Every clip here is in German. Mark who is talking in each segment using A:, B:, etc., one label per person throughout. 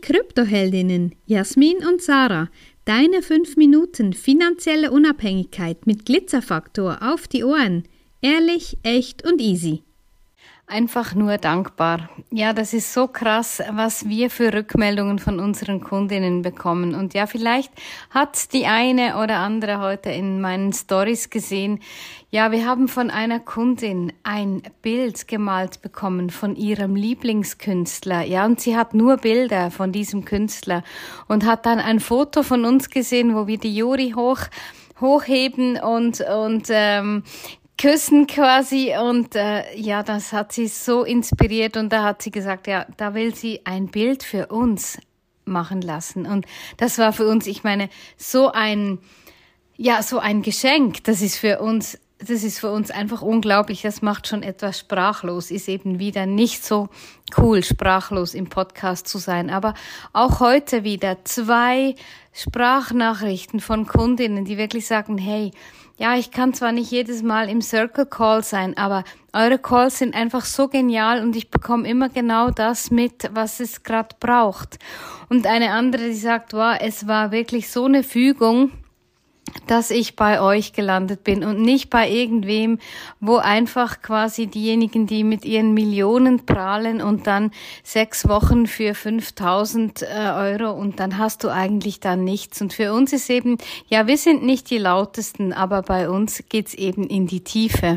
A: Kryptoheldinnen Jasmin und Sarah, deine 5 Minuten finanzielle Unabhängigkeit mit Glitzerfaktor auf die Ohren. Ehrlich, echt und easy.
B: Einfach nur dankbar. Ja, das ist so krass, was wir für Rückmeldungen von unseren Kundinnen bekommen. Und ja, vielleicht hat die eine oder andere heute in meinen Stories gesehen. Ja, wir haben von einer Kundin ein Bild gemalt bekommen von ihrem Lieblingskünstler. Ja, und sie hat nur Bilder von diesem Künstler und hat dann ein Foto von uns gesehen, wo wir die Juri hochheben und küssen quasi und ja, das hat sie so inspiriert und da hat sie gesagt, ja, da will sie ein Bild für uns machen lassen und das war für uns, ich meine, so ein Geschenk, das ist für uns einfach unglaublich, das macht schon etwas sprachlos, ist eben wieder nicht so cool, sprachlos im Podcast zu sein, aber auch heute wieder 2 Sprachnachrichten von Kundinnen, die wirklich sagen, hey, ja, ich kann zwar nicht jedes Mal im Circle Call sein, aber eure Calls sind einfach so genial und ich bekomme immer genau das mit, was es gerade braucht. Und eine andere, die sagt, wow, es war wirklich so eine Fügung, dass ich bei euch gelandet bin und nicht bei irgendwem, wo einfach quasi diejenigen, die mit ihren Millionen prahlen und dann 6 Wochen für 5.000 Euro und dann hast du eigentlich dann nichts. Und für uns ist eben, ja, wir sind nicht die Lautesten, aber bei uns geht's eben in die Tiefe.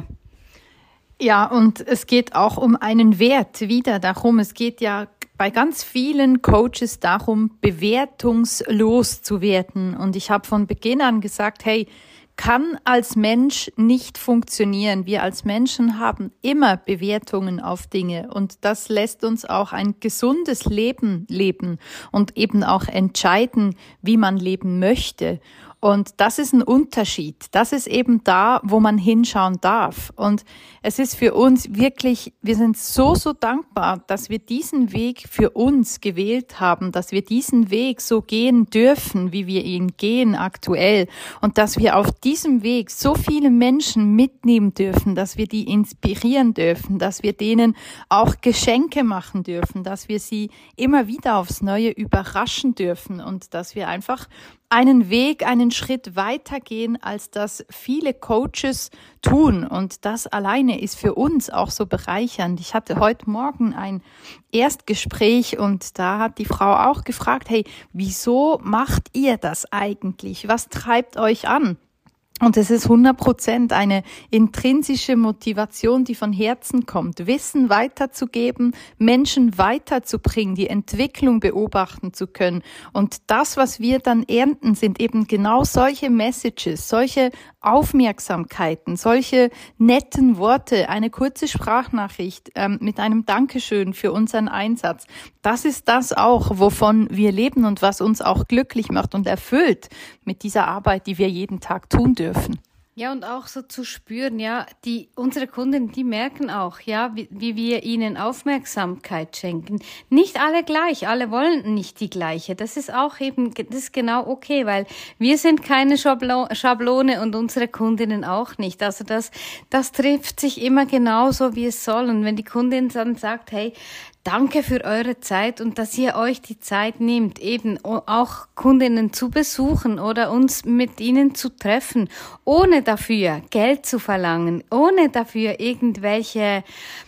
C: Ja, und es geht auch um einen Wert wieder darum. Es geht ja bei ganz vielen Coaches darum, bewertungslos zu werden. Und ich habe von Beginn an gesagt, hey, kann als Mensch nicht funktionieren. Wir als Menschen haben immer Bewertungen auf Dinge und das lässt uns auch ein gesundes Leben leben und eben auch entscheiden, wie man leben möchte. Und das ist ein Unterschied. Das ist eben da, wo man hinschauen darf. Und es ist für uns wirklich, wir sind so dankbar, dass wir diesen Weg für uns gewählt haben, dass wir diesen Weg so gehen dürfen, wie wir ihn gehen aktuell. Und dass wir auf diesem Weg so viele Menschen mitnehmen dürfen, dass wir die inspirieren dürfen, dass wir denen auch Geschenke machen dürfen, dass wir sie immer wieder aufs Neue überraschen dürfen und dass wir einfach einen Weg, einen Schritt weitergehen, als das viele Coaches tun. Und das alleine ist für uns auch so bereichernd. Ich hatte heute Morgen ein Erstgespräch und da hat die Frau auch gefragt, hey, wieso macht ihr das eigentlich? Was treibt euch an? Und es ist 100% eine intrinsische Motivation, die von Herzen kommt, Wissen weiterzugeben, Menschen weiterzubringen, die Entwicklung beobachten zu können. Und das, was wir dann ernten, sind eben genau solche Messages, solche Aufmerksamkeiten, solche netten Worte, eine kurze Sprachnachricht mit einem Dankeschön für unseren Einsatz. Das ist das auch, wovon wir leben und was uns auch glücklich macht und erfüllt mit dieser Arbeit, die wir jeden Tag tun dürfen.
B: Ja, und auch so zu spüren, ja, unsere Kunden, die merken auch, ja, wie wir ihnen Aufmerksamkeit schenken. Nicht alle gleich, alle wollen nicht die gleiche. Das ist auch eben, das ist genau okay, weil wir sind keine Schablone und unsere Kundinnen auch nicht. Also das trifft sich immer genauso, wie es soll. Und wenn die Kundin dann sagt, hey, danke für eure Zeit und dass ihr euch die Zeit nehmt, eben auch Kundinnen zu besuchen oder uns mit ihnen zu treffen, ohne dafür Geld zu verlangen, ohne dafür irgendwelche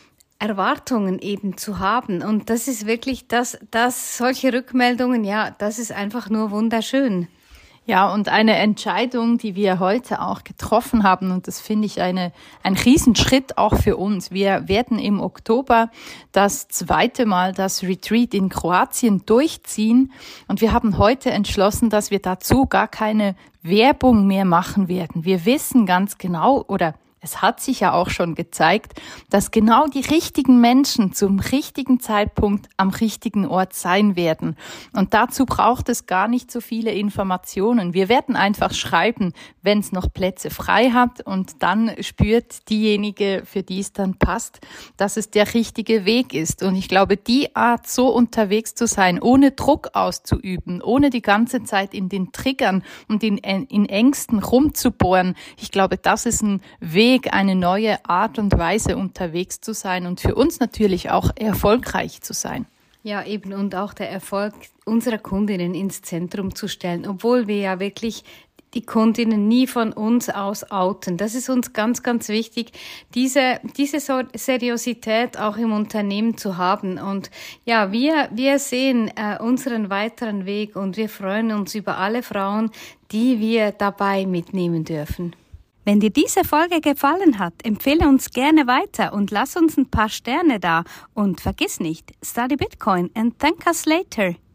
B: Erwartungen eben zu haben. Und das ist wirklich solche Rückmeldungen, ja, das ist einfach nur wunderschön.
C: Ja, und eine Entscheidung, die wir heute auch getroffen haben, und das finde ich ein Riesenschritt auch für uns. Wir werden im Oktober das 2. Mal das Retreat in Kroatien durchziehen und wir haben heute entschlossen, dass wir dazu gar keine Werbung mehr machen werden. Wir wissen ganz genau, oder es hat sich ja auch schon gezeigt, dass genau die richtigen Menschen zum richtigen Zeitpunkt am richtigen Ort sein werden. Und dazu braucht es gar nicht so viele Informationen. Wir werden einfach schreiben, wenn es noch Plätze frei hat und dann spürt diejenige, für die es dann passt, dass es der richtige Weg ist. Und ich glaube, die Art, so unterwegs zu sein, ohne Druck auszuüben, ohne die ganze Zeit in den Triggern und in Ängsten rumzubohren, ich glaube, das ist ein Weg, eine neue Art und Weise unterwegs zu sein und für uns natürlich auch erfolgreich zu sein.
B: Ja, eben, und auch der Erfolg unserer Kundinnen ins Zentrum zu stellen, obwohl wir ja wirklich die Kundinnen nie von uns aus outen. Das ist uns ganz, ganz wichtig, diese Seriosität auch im Unternehmen zu haben. Und ja, wir sehen unseren weiteren Weg und wir freuen uns über alle Frauen, die wir dabei mitnehmen dürfen. Wenn dir diese Folge gefallen hat, empfehle uns gerne weiter und lass uns ein paar Sterne da. Und vergiss nicht, study Bitcoin and thank us later.